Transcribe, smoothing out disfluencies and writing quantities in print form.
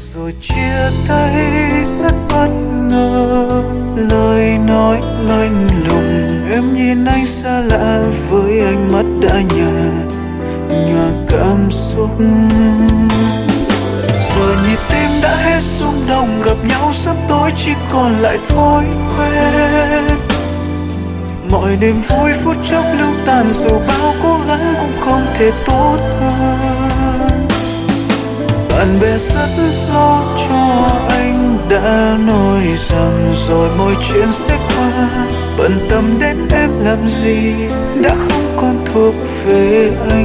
Rồi chia tay rất bất ngờ, lời nói lạnh lùng. Em nhìn anh xa lạ với ánh mắt đã nhòa cảm xúc. Giờ nhịp tim đã hết rung động, gặp nhau sắp tối chỉ còn lại thói quen. Mọi niềm vui phút chốc lưu tàn, dù bao cố gắng cũng không thể tốt hơn. Bạn bè rất lo cho anh, đã nói rằng rồi mọi chuyện sẽ qua. Bận tâm đến em làm gì, đã không còn thuộc về anh.